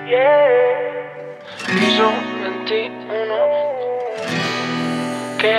Piso 21. ¿Qué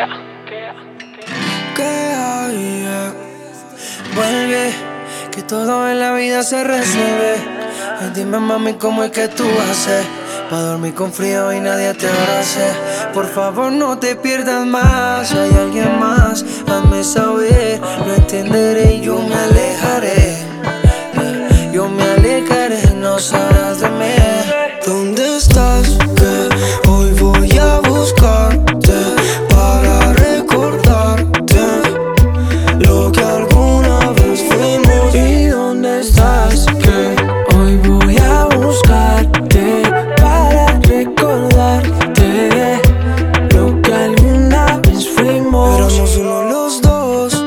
hay? Vuelve, que todo en la vida se resuelve. Ay, dime mami, ¿cómo es que tú haces pa' dormir con frío y nadie te abrace? Por favor no te pierdas más. Si hay alguien más, hazme saber. Lo entenderé y yo me alejaré. Yo me alejaré, no sabrás de mí. ¿Dónde estás? Que hoy voy a buscarte para recordarte lo que alguna vez fuimos. ¿Y dónde estás? Que hoy voy a buscarte para recordarte lo que alguna vez fuimos. Éramos uno los dos.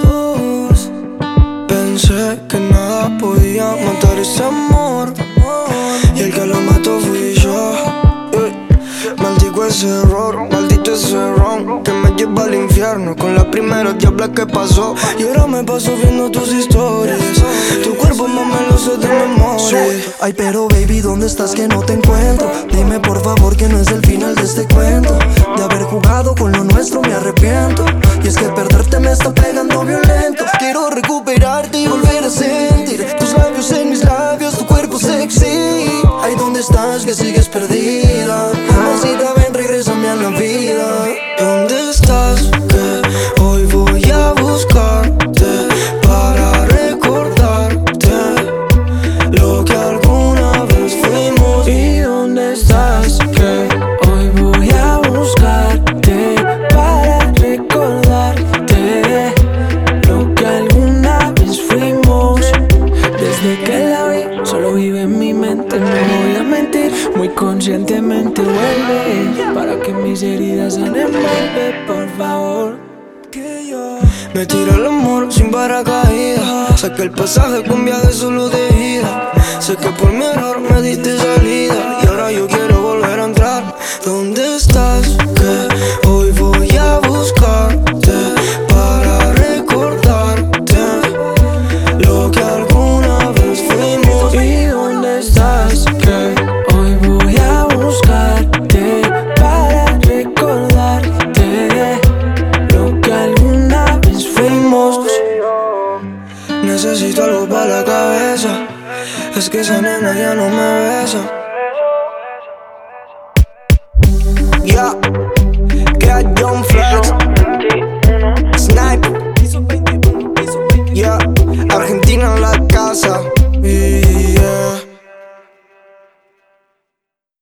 Pensé que nada podía matar ese amor, y el que lo mató fui yo. Maldigo ese error, maldito ese ron que me lleva al infierno con la primera diabla que pasó. Y ahora me paso viendo tus historias. Tu cuerpo no me lo sé de memoria. Ay, pero baby, ¿dónde estás que no te encuentro? Dime por favor que no es el final de este cuento. De haber jugado con lo nuestro me arrepiento. Y es que perderte me está pegando violento. Quiero recuperarte y volver a sentir tus labios en mis labios, tu cuerpo sexy. Ay, ¿dónde estás que sigues perdida? Mamacita, ven, regrésame a la vida. ¿Dónde estás? Que hoy voy a buscarte para recordarte lo que alguna vez fuimos. ¿Y dónde estás? Que hoy voy a buscarte para recordarte lo que alguna vez fuimos. Desde que la vi, solo vive en mi mente, no voy a mentir. Muy conscientemente vuelve para que mis heridas sanen, vuelve, por favor. Que yo me tiro el amor sin paracaídas. Sé que el pasaje con viaje solo de ida. Sé que por mi error me diste salida y ahora yo quiero volver a entrar. ¿Dónde estás? Que hoy voy a buscarte para recordarte lo que alguna vez fuimos. ¿Y dónde estás? Que hoy voy a buscarte para recordarte lo que alguna vez fuimos. Necesito algo para la cabeza. Es que esa nena ya no me besa. Ya.